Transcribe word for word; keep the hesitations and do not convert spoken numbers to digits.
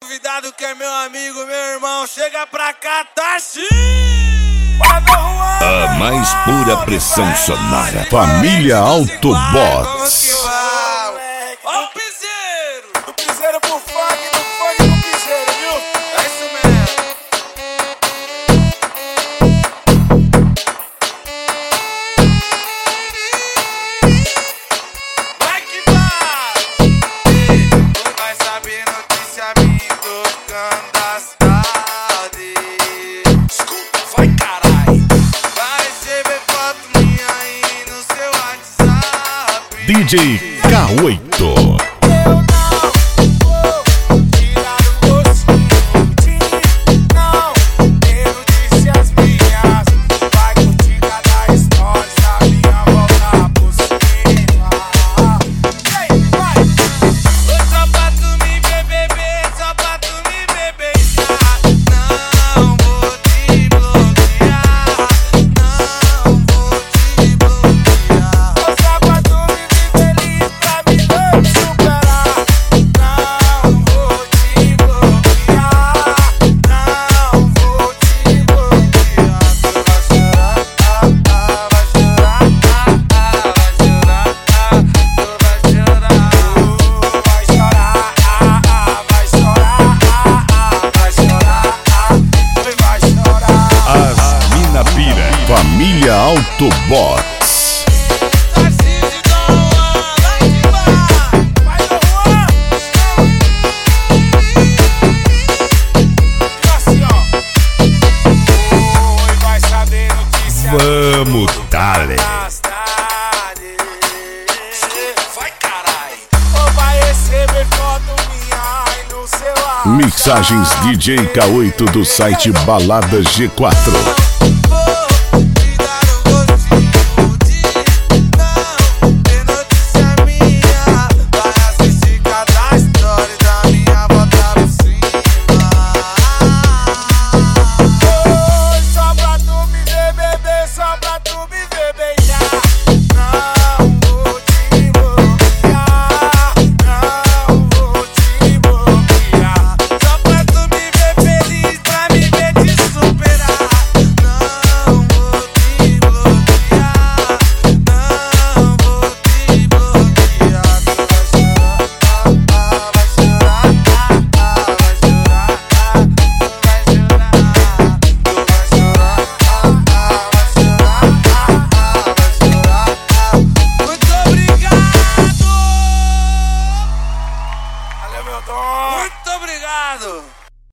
Convidado que é meu amigo, meu irmão, chega pra cá, tá sim! A mais pura pressão sonora. Família Autobots. Ó o piseiro! Do piseiro pro funk, do funk pro piseiro, viu? É isso mesmo. Vai que vai! Tu vai saber notícia minha tocando da cidade. Escuta, vai caralho! Vai receber foto minha aí no seu WhatsApp. D J K oito. Família Autobots. Vamos, Dale. Mixagens D J K oito do site Balada G quatro. Muito obrigado!